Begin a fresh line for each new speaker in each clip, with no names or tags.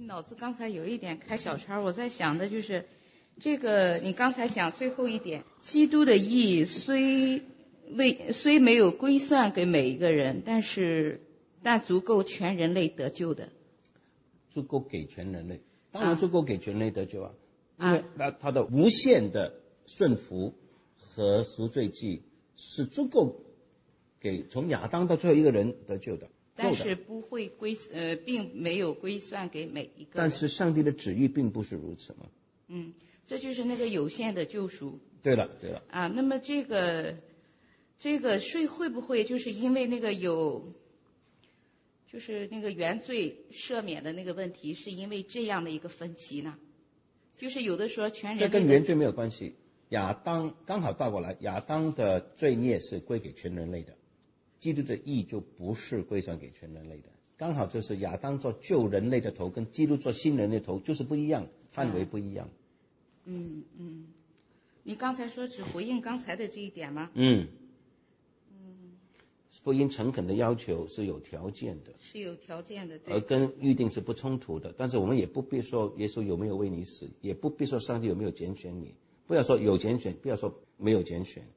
脑子刚才有一点开小差，我在想的就是这个，你刚才讲最后一点，基督的义虽没有归算给每一个人，但足够全人类得救的。
足够给全人类，当然足够给全人类得救啊，因为他的无限的顺服和赎罪祭是足够给从亚当到最后一个人得救的。
但是不会并没有归算给每一个人。
但是上帝的旨意并不是如此嘛。
这就是那个有限的救赎。
对了。
那么这个税会不会就是因为那个就是那个原罪赦免的那个问题，是因为这样的一个分歧呢？就是有的说全人类。
这跟原罪没有关系，亚当刚好倒过来，亚当的罪孽是归给全人类的。基督的义就不是归算给全人类的，刚好就是亚当做旧人类的头，跟基督做新人类的头就是不一样，范围不一样。
你刚才说只回应刚才的这一点吗？
福音诚恳的要求是有条件的，
是有条件的，对，
而跟预定是不冲突的。但是我们也不必说耶稣有没有为你死，也不必说上帝有没有拣选你，不要说有拣选，不要说没有拣选。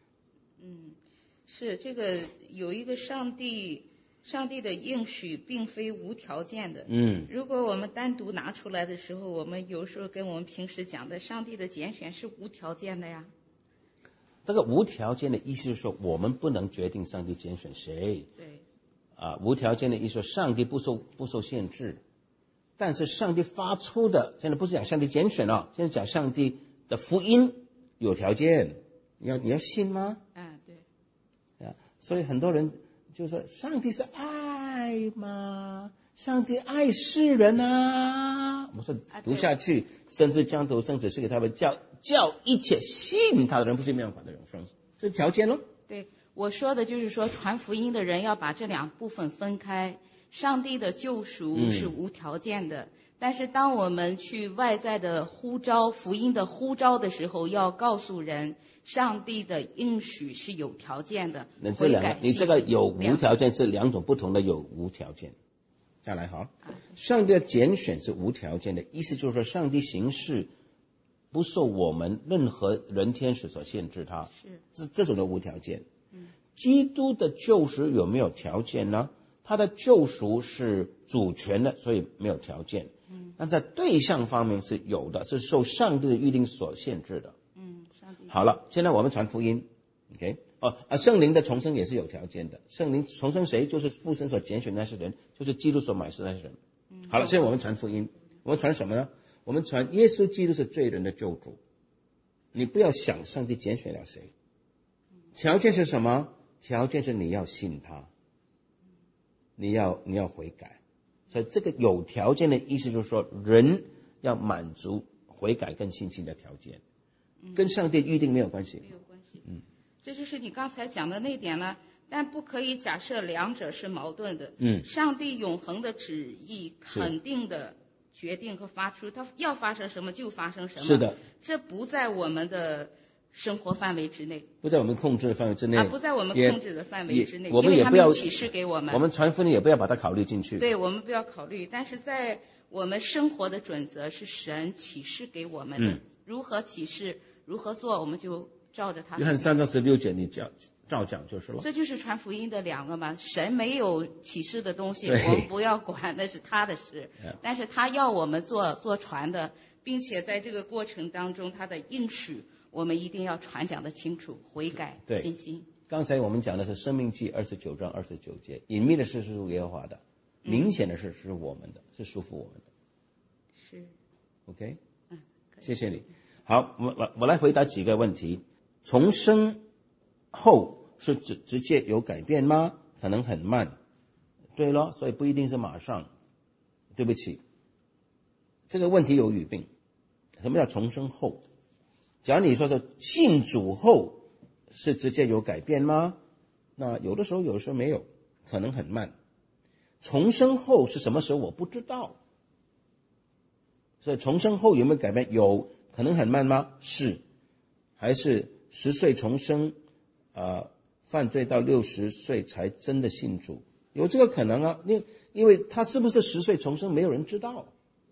是这个有一个上帝的应许并非无条件的。如果我们单独拿出来的时候，我们有时候跟我们平时讲的上帝的拣选是无条件的呀。
这个无条件的意思是说，我们不能决定上帝拣选谁。
对。
无条件的意思说，上帝不受限制，但是上帝发出的，现在不是讲上帝拣选了，现在讲上帝的福音有条件，你要信吗？
对。
所以很多人就说上帝是爱吗？上帝爱世人啊！我说读下去，甚至将头生子是给他们叫一切信他的人不是没有法的永生，这是条件咯。
对，我说的就是说传福音的人要把这两部分分开，上帝的救赎是无条件的，但是当我们去外在的呼召，福音的呼召的时候，要告诉人上帝的应许是有条件的。
那这两个，你这个有无条件是两种不同的有无条件。再来哈，上帝的拣选是无条件的，意思就是说上帝行事不受我们任何人天使所限制，他是这种的无条件。基督的救赎有没有条件呢？他的救赎是主权的，所以没有条件。那在对象方面是有的，是受上帝的预定所限制的。好了，现在我们传福音 ，OK， 圣灵的重生也是有条件的。圣灵重生谁？就是父神所拣选的那些人，就是基督所买赎的那些人。好了，现在我们传福音，我们传什么呢？我们传耶稣基督是罪人的救主。你不要想上帝拣选了谁，条件是什么？条件是你要信他，你要悔改。所以这个有条件的意思就是说，人要满足悔改跟信心的条件，跟上帝预定没有关系。
没有关系。这就是你刚才讲的那点了，但不可以假设两者是矛盾的。上帝永恒的旨意肯定的决定和发出，他要发生什么就发生什么。
是的，
这不在我们的生活范围之内，
不在我们控制的范围之内，
不在我们控制的范围之内，
我们也不要
因为他们启示给我们，
我们传福音也不要把它考虑进去。
对，我们不要考虑，但是在我们生活的准则是神启示给我们的，如何启示，如何做，我们就照着他。
约翰3章16节，你照讲就是了。
这就是传福音的两个嘛，神没有启示的东西，我们不要管，那是他的事。但是他要我们做传的，并且在这个过程当中，他的应许我们一定要传讲的清楚，悔改信心。
刚才我们讲的是申命记29章29节，隐秘的事是属耶和华的，明显的事是我们的，是属乎我们的。
是
OK， 谢谢你。好，我来回答几个问题。重生后是直接有改变吗？可能很慢。对咯，所以不一定是马上。对不起，这个问题有语病。什么叫重生后？假如你说是信主后是直接有改变吗？那有的时候没有，可能很慢。重生后是什么时候我不知道。所以重生后有没有改变？有，可能很慢吗？是。还是10岁重生犯罪到60岁才真的信主，有这个可能啊。因为他是不是10岁重生没有人知道，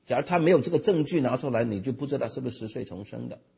假如他没有这个证据拿出来，你就不知道是不是10岁重生的。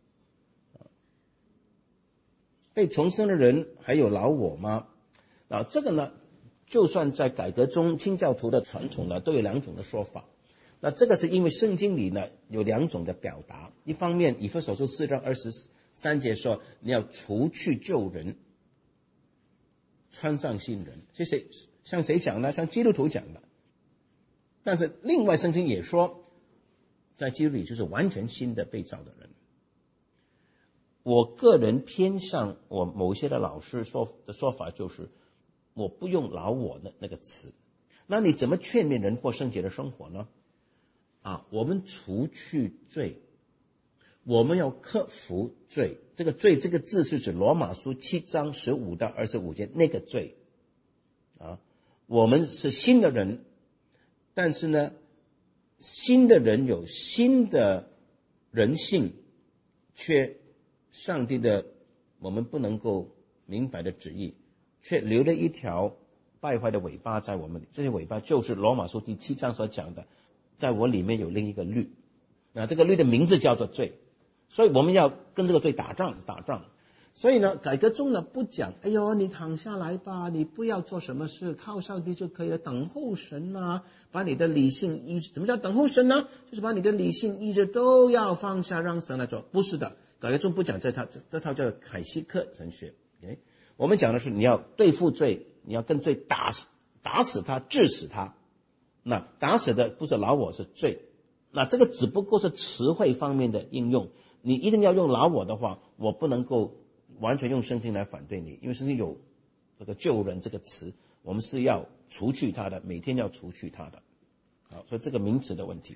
被重生的人还有老我吗？这个呢，就算在改革中清教徒的传统呢，都有2种的说法。那这个是因为圣经里呢有2种的表达，一方面以弗所书4章23节说你要除去旧人，穿上新人，向谁讲呢？向基督徒讲的。但是另外圣经也说，在基督里就是完全新的被造的人。我个人偏向我某些的老师的说法，就是我不用老我的那个词。那你怎么劝勉人过圣洁的生活呢？我们除去罪，我们要克服罪。这个罪这个字是指罗马书7章15到25节那个罪。我们是新的人，但是呢，新的人有新的人性，却上帝的我们不能够明白的旨意，却留了一条败坏的尾巴在我们里。这些尾巴就是罗马书第7章所讲的，在我里面有另一个律。这个律的名字叫做罪，所以我们要跟这个罪打仗。所以呢，改革中呢不讲，哎呦，你躺下来吧，你不要做什么事，靠上帝就可以了，等候神啊，把你的理性意志，什么叫等候神呢？就是把你的理性意志都要放下，让神来做。不是的，改革中不讲这套叫凯西克神学。我们讲的是你要对付罪，你要跟罪打死他，治死他。那打死的不是老我，是罪。那这个只不过是词汇方面的应用，你一定要用老我的话，我不能够完全用圣经来反对你，因为圣经有这个救人这个词，我们是要除去他的，每天要除去他的。所以这个名词的问题。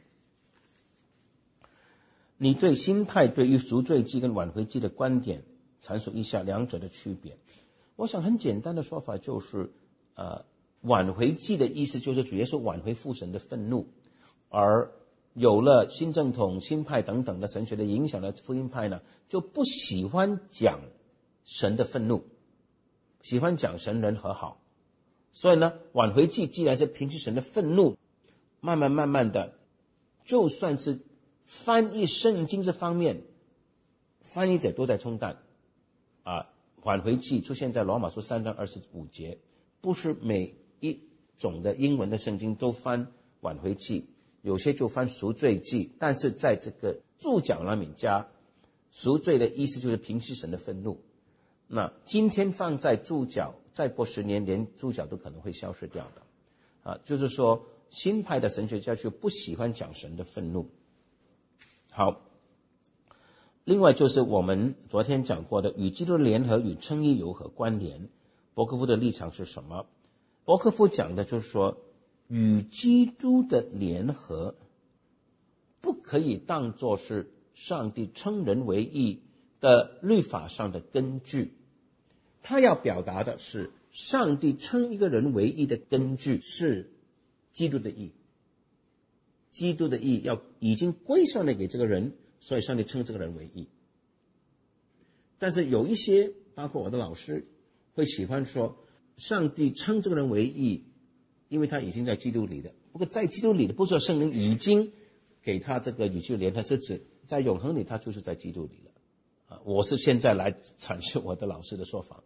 你对新派对于赎罪祭跟挽回祭的观点阐述一下2者的区别。我想很简单的说法就是，挽回祭的意思就是主耶稣挽回父神的愤怒，而有了新正统、新派等等的神学的影响的福音派呢，就不喜欢讲神的愤怒，喜欢讲神人和好。所以呢，挽回祭既然是平息神的愤怒，慢慢的，就算是翻译圣经这方面，翻译者都在冲淡。挽回祭出现在罗马书3章25节，不是每一种的英文的圣经都翻挽回祭，有些就翻赎罪祭，但是在这个注脚那里加赎罪的意思就是平息神的愤怒。那今天放在注脚，再过10年连注脚都可能会消失掉的。就是说新派的神学家就不喜欢讲神的愤怒。好，另外就是我们昨天讲过的与基督的联合与称义有何关联，伯克夫的立场是什么？伯克夫讲的就是说，与基督的联合不可以当作是上帝称人为义的律法上的根据，他要表达的是上帝称一个人为义的根据是基督的义，基督的义要已经归上了给这个人，所以上帝称这个人为义。但是有一些包括我的老师会喜欢说上帝称这个人为义，因为他已经在基督里的。不过在基督里的不是说圣灵已经给他这个与基督联合，是指在永恒里他就是在基督里了。我是现在来阐释我的老师的说法。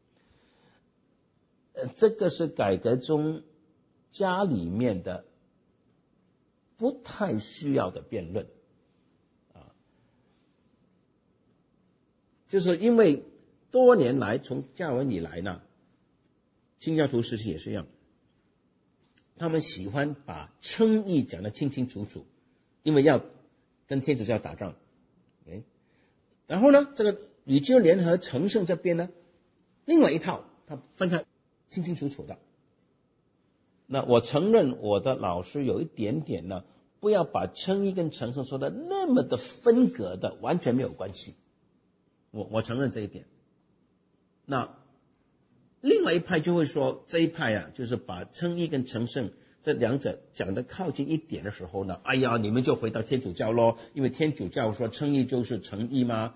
这个是改革中家里面的不太需要的辩论。就是因为多年来从加尔文以来呢，清教徒时期也是一样，他们喜欢把称义讲得清清楚楚，因为要跟天主教打仗。然后呢，这个与基督联合成圣这边呢，另外一套他分开清清楚楚的。那我承认我的老师有一点点呢，不要把称义跟成圣说的那么的分隔的，完全没有关系。我承认这一点。那另外一派就会说，这一派就是把称义跟成圣这2者讲得靠近一点的时候呢，哎呀，你们就回到天主教咯，因为天主教说称义就是成义吗？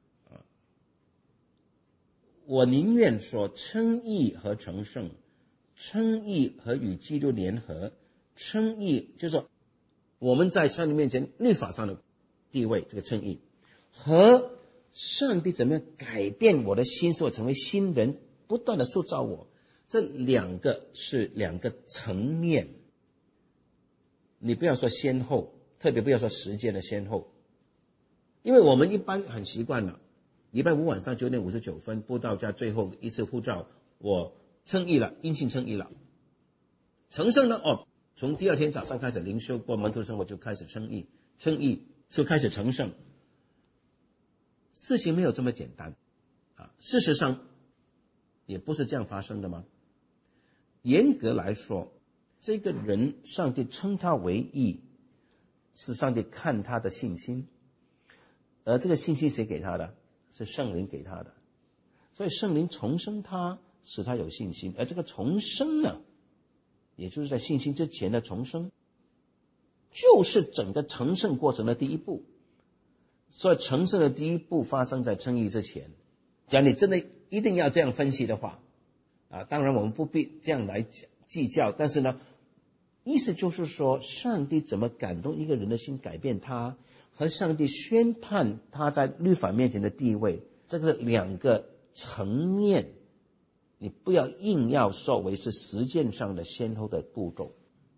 我宁愿说称义和成圣，称义和与基督联合，称义就是说我们在上帝面前律法上的地位，这个称义，和上帝怎么样改变我的心，使我成为新人，不断的塑造我，这两个是两个层面。你不要说先后，特别不要说时间的先后，因为我们一般很习惯了，礼拜五晚上9点59分布道家最后一次呼召，我称义了，因信称义了。成圣呢？从第二天早上开始灵修，过门徒的生活就开始称义，称义就开始成圣。事情没有这么简单啊！事实上也不是这样发生的吗？严格来说，这个人上帝称他为义，是上帝看他的信心，而这个信心谁给他的？是圣灵给他的。所以圣灵重生他，使他有信心，而这个重生呢，也就是在信心之前的重生，就是整个成圣过程的第一步。所以成圣的第一步发生在称义之前。假如你真的一定要这样分析的话，当然我们不必这样来计较，但是呢，意思就是说，上帝怎么感动一个人的心，改变他，和上帝宣判他在律法面前的地位，这个是两个层面，你不要硬要说为是实践上的先后的步骤。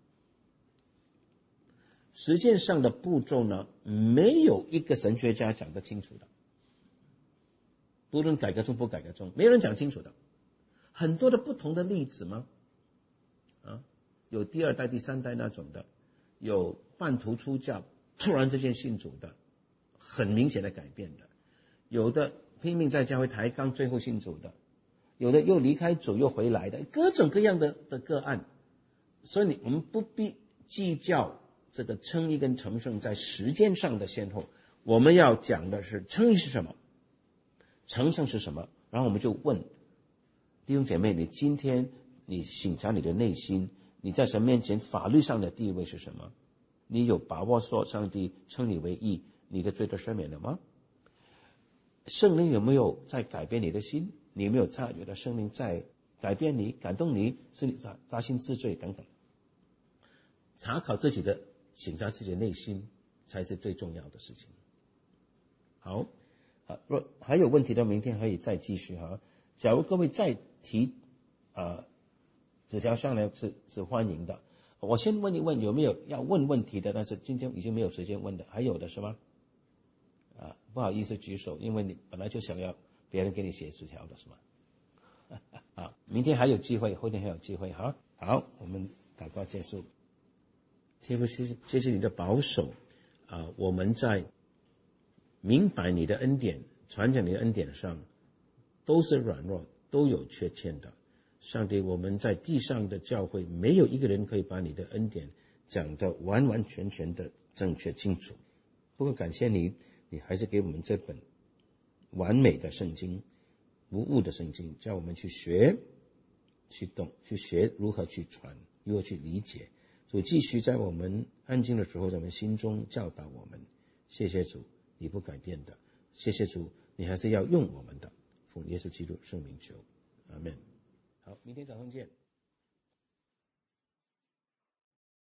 实践上的步骤呢，没有一个神学家讲得清楚的，不论改革宗不改革宗，没有人讲清楚的。很多的不同的例子吗？有第二代第三代那种的，有半途出家突然之间信主的，很明显的改变的，有的拼命在教会抬杠最后信主的，有的又离开主又回来的，各种各样的个案。所以我们不必计较这个称义跟成圣在时间上的先后，我们要讲的是称义是什么，成圣是什么。然后我们就问弟兄姐妹，你今天你省察你的内心，你在神面前法律上的地位是什么？你有把握说上帝称你为义，你的罪都赦免了吗？圣灵有没有在改变你的心？你有没有察觉到圣灵在改变你、感动你，使你扎心治罪等等？查考自己的，省察自己的内心才是最重要的事情。好，若还有问题的，明天可以再继续哈。假如各位再提纸条上来是欢迎的。我先问一问有没有要问问题的，但是今天已经没有时间问的，还有的是吗？不好意思举手，因为你本来就想要别人给你写纸条的是吗？明天还有机会，后天还有机会。好，我们祷告结束。天父，谢谢你的保守我们在明白你的恩典、传讲你的恩典上都是软弱，都有缺陷的。上帝，我们在地上的教会没有一个人可以把你的恩典讲得完完全全的正确清楚。不过感谢你，你还是给我们这本完美的圣经，无误的圣经，叫我们去学、去懂、去学如何去传，如何去理解。主继续在我们安静的时候，在我们心中教导我们。谢谢主，你不改变的。谢谢主，你还是要用我们的。奉耶稣基督圣名求，阿们。好，明天早上见。